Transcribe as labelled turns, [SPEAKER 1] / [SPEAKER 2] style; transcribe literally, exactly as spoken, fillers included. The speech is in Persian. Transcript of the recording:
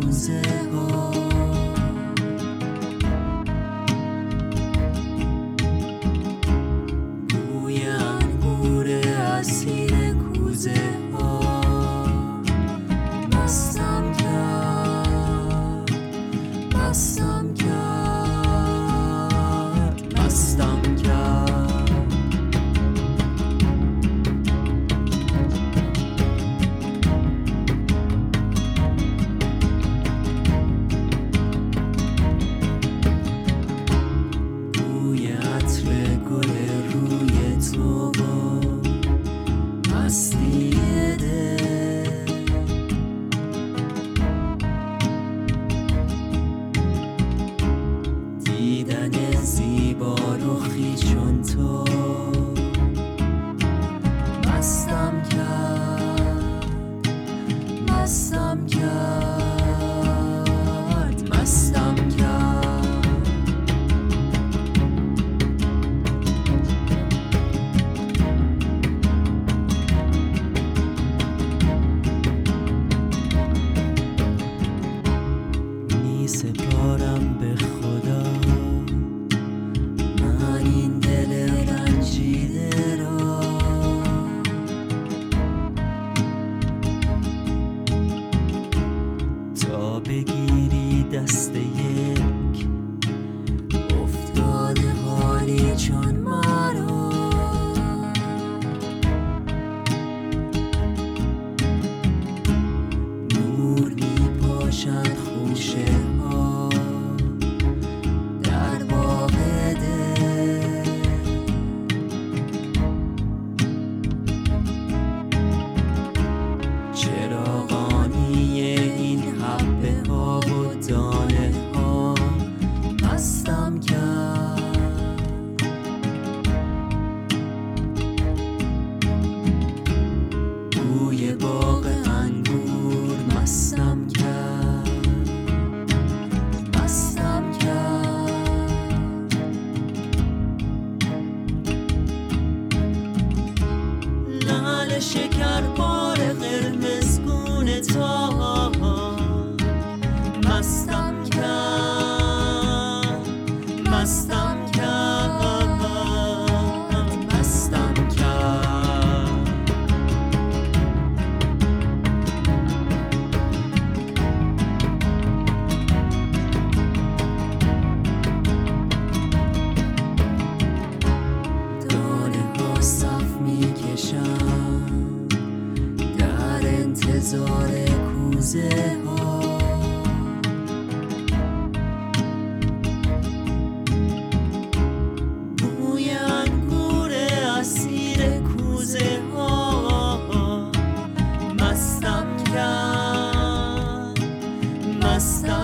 [SPEAKER 1] کوزه ها، بوی انگور اسیر کوزه ها مستم کرد، مستم کرد، مستم کرد. بوی عطر گل روی تو و مستی دل، دیدن زیبا رخی چون تو مستم کرد، مستم کرد، مستم کرد. می سپارم به خدا من این دل رنجیده را، تا بگیری دست یک افتاده حالی چون مرا. نور می پاشد خوشه ها در باغ دل، چراغانی این حبه ها و دانه ها مستم کرد. بوی باغ انگور مستم کرد، مستم کرد. لعل شکربار قرمزگون تا مستم کرد، مستم کرد، مستم کرد. دانه ها صف می کشم در انتظار کوزه ها، بوی انگور اسیر کوزه ها مستم کرد، مستم